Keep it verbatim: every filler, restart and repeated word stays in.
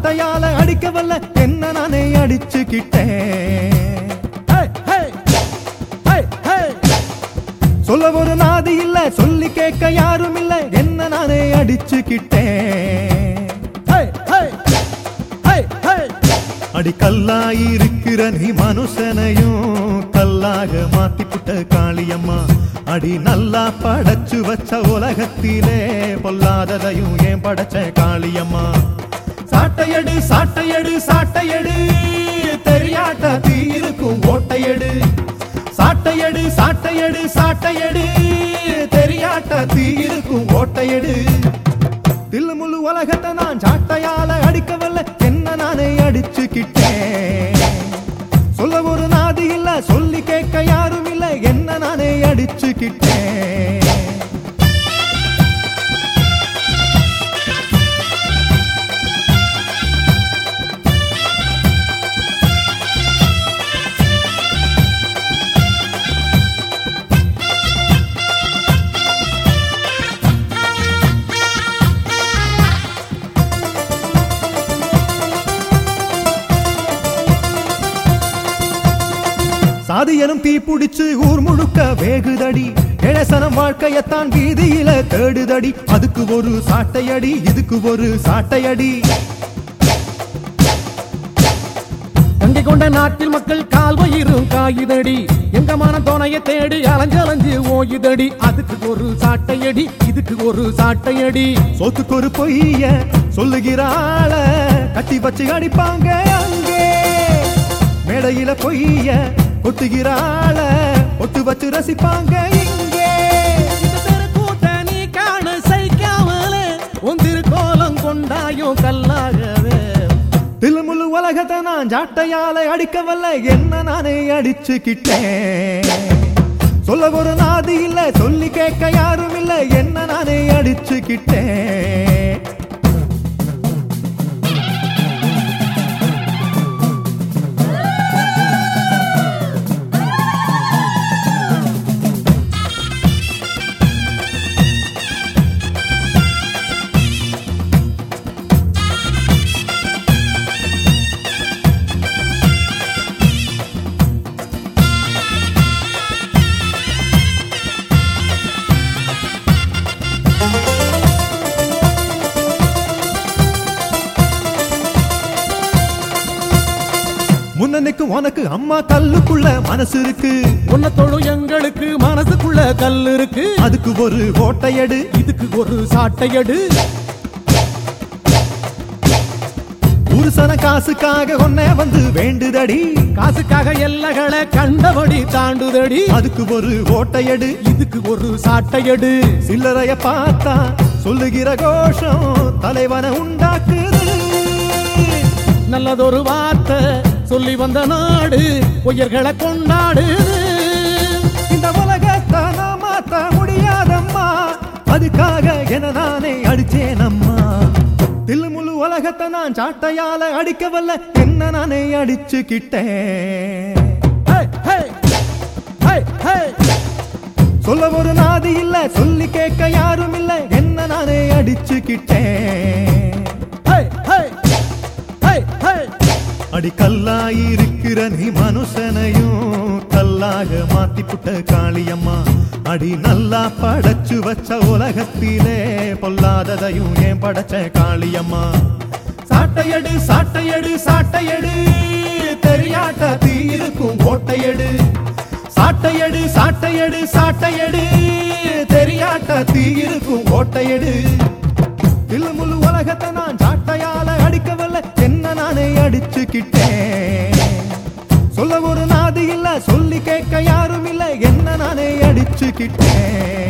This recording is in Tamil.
சாட்டையால அடிக்க வல்ல என்ன நானே அடிச்சுக்கிட்டேன். சொல்ல ஒரு நாதி இல்ல, சொல்லி கேட்க யாரும் இல்ல, என்ன நானே அடிச்சுக்கிட்டேன். அடி கல்லாயிருக்கிற நீ மனுஷனையும் கல்லாக மாத்திப்புட்ட காளியம்மா. அடி நல்லா படைச்சு வச்ச உலகத்திலே பொல்லாததையும் ஏன் படைச்ச காளியம்மா. சாட்டையடு சாட்டையடு சாட்டையடு தெரியாட்ட தீ இருக்கும் ஓட்டையடு. சாட்டையடு சாட்டையடு சாட்டையடு தெரியாட்ட தீ இருக்கும் ஓட்டையடு. தில்லு முழு உலகத்தை நான் சாட்டையால அடிக்கவல்ல என்ன நானே அடிச்சுக்கிட்டேன். சொல்ல ஒரு நாதி இல்ல, சொல்லி கேட்க யாரும் இல்ல, என்ன நானே அடிச்சுக்கிட்டேன். சாதியனும் தீ புடிச்சு ஊர் முழுக்க வேகுதடி. இளசனம் வாழ்க்கையத்தான் வீதியில தேடுதடி. அதுக்கு ஒரு சாட்டையடி, இதுக்கு ஒரு சாட்டையடி. கங்கை கொண்ட நாட்டில் மக்கள் கால்வயிரும் காயுதடி. எங்கமான தோணையை தேடி அலைஞ்சலைஞ்சு ஓயுதடி. அதுக்கு ஒரு சாட்டையடி, இதுக்கு ஒரு சாட்டையடி. சொத்துக்கு ஒரு பொய்ய சொல்லுகிறாள கட்டி வச்சு அடிப்பாங்க அங்கே. மேடையில பொய்ய கொட்டுகிறாள ஒட்டு வச்சு ரசிப்பாங்க இங்கே. கூட்டணி காண சைக்காமல ஒந்திரு கோலம் கொண்டாயும் கல்லாகவே. தில்முழு உலகத்தை நான் சாட்டையால அடிக்க வல்ல என்ன நானே அடிச்சுக்கிட்டேன். சொல்ல ஒரு நாதி இல்ல, சொல்லி கேட்க யாரும் இல்ல, என்ன நானே அடிச்சுக்கிட்டேன். முன்னன்னைக்கு உனக்கு அம்மா கல்லுக்குள்ள மனசு இருக்கு. உன்னத்தோடு எங்களுக்கு மனசுக்குள்ள கல் இருக்கு. அதுக்கு ஒரு ஓட்டையடு, இதுக்கு ஒரு சாட்டையடு. புருஷன காசுக்காக ஒன்னே வந்து வேண்டுதடி. காசுக்காக எல்லைகளை கண்டபடி தாண்டுதடி. அதுக்கு ஒரு ஓட்டையடு, இதுக்கு ஒரு சாட்டையடு. சில்லறைய பார்த்தா சொல்லுகிற கோஷம் தலைவனை உண்டாக்குது. நல்லதொரு வார்த்தை சொல்லி வந்த நாடு பொய்யர்களை கொண்டாடுது. இந்த உலகத்தை நான் மாத்த முடியாதம்மா, அதுக்காக என நானே அடிச்சேனம்மா. தில்லு முழு உலகத்தை நான் சாட்டையால அடிக்க வல்ல என்ன நானே அடிச்சுக்கிட்டேன். சொல்ல ஒரு நாதி இல்ல, சொல்லி கேட்க யாரும் இல்ல, என்ன நானே அடிச்சுக்கிட்டேன். அடி கல்லாயிருக்கிற நீ மனுஷனையும் கல்லாக மாத்திப்புட்ட காளியம்மா. அடி நல்லா படைச்சு வச்ச உலகத்திலே பொல்லாததையும் ஏன் படைச்ச காளியம்மா. சாட்டையடு சாட்டையடு சாட்டையடு தெரியாட்ட தீ இருக்கும் ஓட்டையடு. சாட்டையடு சாட்டையடு சாட்டையடு தெரியாட்ட தீ இருக்கும் ஓட்டையடு. தில்லு முழு உலகத்தை நான் சாட்டையால அடிக்க வல்ல என்ன நானே அடிச்சுக்கிட்டேன். சொல்ல ஒரு நாதி இல்ல, சொல்லி கேட்க யாரும் இல்ல, என்ன நானே அடிச்சுக்கிட்டேன்.